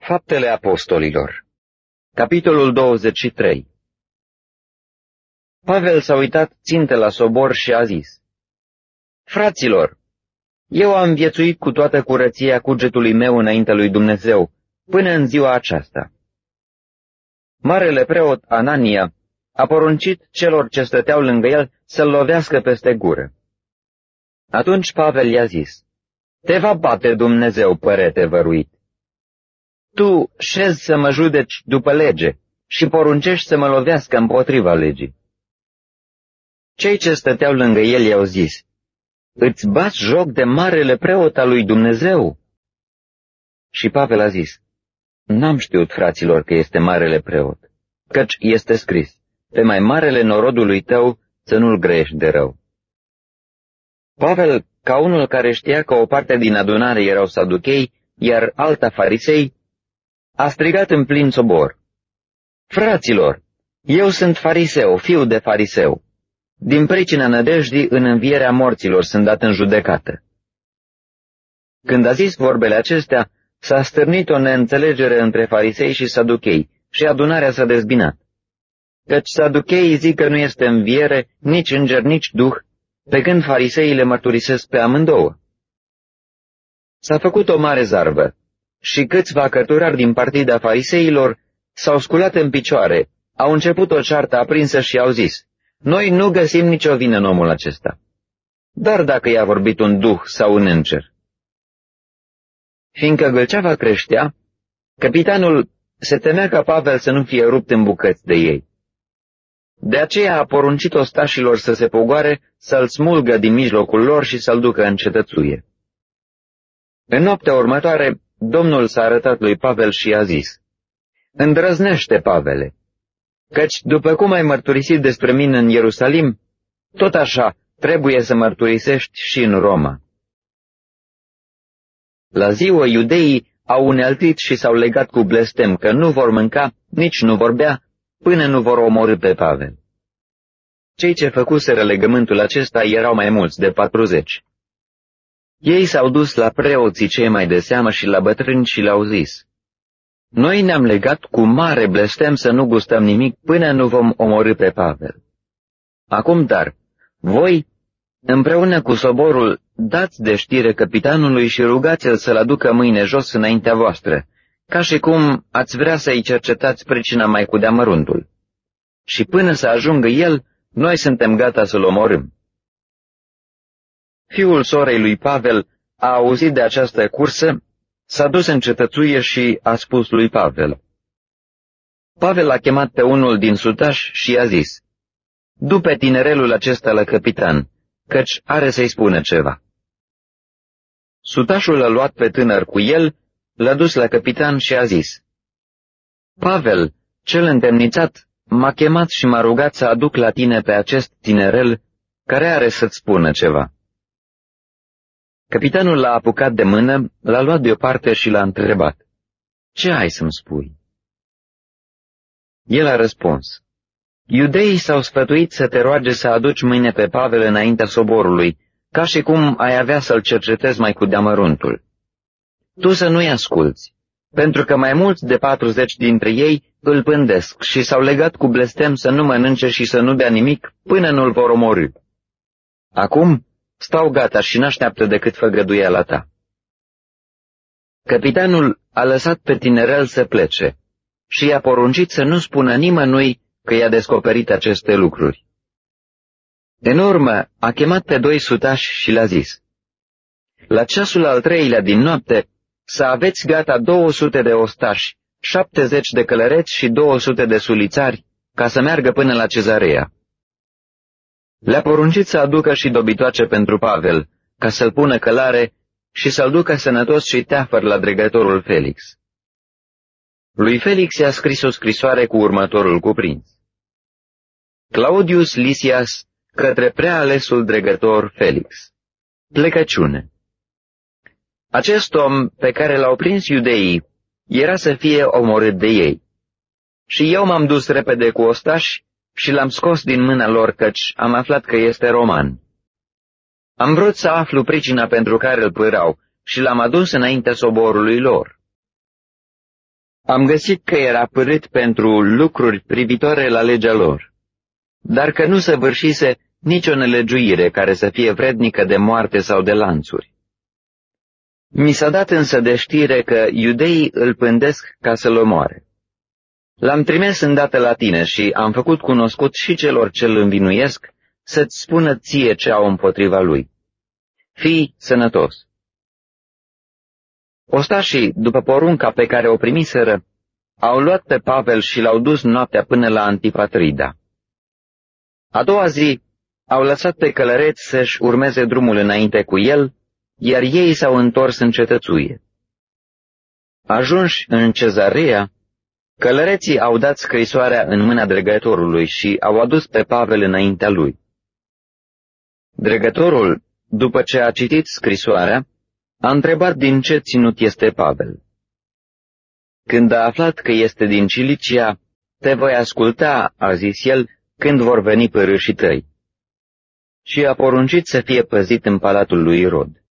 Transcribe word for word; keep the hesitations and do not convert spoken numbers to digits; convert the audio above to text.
Faptele Apostolilor, capitolul douăzeci și trei. Pavel s-a uitat țintă la sobor și a zis: Fraților, eu am viețuit cu toată curăția cugetului meu înaintea lui Dumnezeu, până în ziua aceasta. Marele preot Anania a poruncit celor ce stăteau lângă el să-l lovească peste gură. Atunci Pavel i-a zis: Te va bate Dumnezeu, părete văruit. Tu șezi să mă judeci după lege și poruncești să mă lovească împotriva legii. Cei ce stăteau lângă el i-au zis: Îți bați joc de marele preot al lui Dumnezeu? Și Pavel a zis: N-am știut, fraților, că este marele preot, căci este scris: Pe mai marele norodului tău să nu-l grăiești de rău. Pavel, ca unul care știa că o parte din adunare erau saduchei, iar alta farisei, a strigat în plin sobor: Fraților, eu sunt fariseu, fiu de fariseu. Din pricina nădejdii în învierea morților sunt dat în judecată. Când a zis vorbele acestea, s-a stârnit o neînțelegere între farisei și saduchei și adunarea s-a dezbinat. Căci saducheii zic că nu este înviere, nici înger, nici duh, pe când fariseii le mărturisesc pe amândouă. S-a făcut o mare zarvă și câțiva cărturari din partida fariseilor s-au sculat în picioare, au început o ceartă aprinsă și au zis: Noi nu găsim nicio vină în omul acesta, doar dacă i-a vorbit un duh sau un înger. Fiindcă gâlceava creștea, capitanul se temea ca Pavel să nu fie rupt în bucăți de ei. De aceea a poruncit ostașilor să se pogoare, să-l smulgă din mijlocul lor și să-l ducă în cetățuie. În noaptea următoare, Domnul s-a arătat lui Pavel și i-a zis: Îndrăznește, Pavele, căci după cum ai mărturisit despre mine în Ierusalim, tot așa trebuie să mărturisești și în Roma. La ziua iudeii au unealtit și s-au legat cu blestem că nu vor mânca, nici nu vor bea, până nu vor omorî pe Pavel. Cei ce făcuseră legământul acesta erau mai mulți, de patruzeci. Ei s-au dus la preoții cei mai de seamă și la bătrâni și le-au zis: Noi ne-am legat cu mare blestem să nu gustăm nimic până nu vom omorî pe Pavel. Acum dar, voi, împreună cu soborul, dați de știre capitanului și rugați-l să-l aducă mâine jos înaintea voastră, ca și cum ați vrea să-i cercetați pricina mai cu deamăruntul. Și până să ajungă el, noi suntem gata să-l omorâm. Fiul sorei lui Pavel a auzit de această cursă, s-a dus în cetățuie și a spus lui Pavel. Pavel a chemat pe unul din sutași și i-a zis: Du pe tinerelul acesta la capitan, căci are să-i spună ceva. Sutașul l-a luat pe tânăr cu el, l-a dus la capitan și a zis: Pavel, cel întemnițat, m-a chemat și m-a rugat să aduc la tine pe acest tinerel care are să-ți spună ceva. Capitanul l-a apucat de mână, l-a luat deoparte și l-a întrebat: Ce ai să-mi spui? El a răspuns: Iudeii s-au sfătuit să te roage să aduci mâine pe Pavel înaintea soborului, ca și cum ai avea să-l cercetezi mai cu deamăruntul. Tu să nu-i asculți, pentru că mai mulți de patruzeci dintre ei îl pândesc și s-au legat cu blestem să nu mănânce și să nu bea nimic până nu-l vor omorî. Acum stau gata și n-așteaptă decât făgăduiala ta. Capitanul a lăsat pe tinerel să plece și i-a poruncit să nu spună nimănui că i-a descoperit aceste lucruri. În urmă a chemat pe doi sutași și le-a zis: La ceasul al treilea din noapte să aveți gata două sute de ostași, șaptezeci de călăreți și două sute de sulițari, ca să meargă până la Cezarea. Le-a poruncit să aducă și dobitoace pentru Pavel, ca să-l pună călare și să-l ducă sănătos și teafăr la dregătorul Felix. Lui Felix i-a scris o scrisoare cu următorul cuprins: Claudius Lisias către prealesul dregător Felix. Plecăciune. Acest om pe care l-au prins iudeii era să fie omorât de ei. Și eu m-am dus repede cu ostași și l-am scos din mâna lor, căci am aflat că este roman. Am vrut să aflu pricina pentru care îl pârau și l-am adus înaintea soborului lor. Am găsit că era părât pentru lucruri privitoare la legea lor, dar că nu săvârșise nicio nelegiuire care să fie vrednică de moarte sau de lanțuri. Mi s-a dat însă de știre că iudeii îl pândesc ca să-l omoare. L-am trimis îndată la tine și am făcut cunoscut și celor ce îl învinuiesc să-ți spună ție ce au împotriva lui. Fii sănătos. Ostașii, după porunca pe care o primiseră, au luat pe Pavel și l-au dus noaptea până la Antipatrida. A doua zi au lăsat pe călăreți să-și urmeze drumul înainte cu el, iar ei s-au întors în cetățuie. Ajunși în Cezarea, călăreții au dat scrisoarea în mâna dregătorului și au adus pe Pavel înaintea lui. Dregătorul, după ce a citit scrisoarea, a întrebat din ce ținut este Pavel. Când a aflat că este din Cilicia, te voi asculta, a zis el, când vor veni părâșii tăi. Și a poruncit să fie păzit în palatul lui Irod.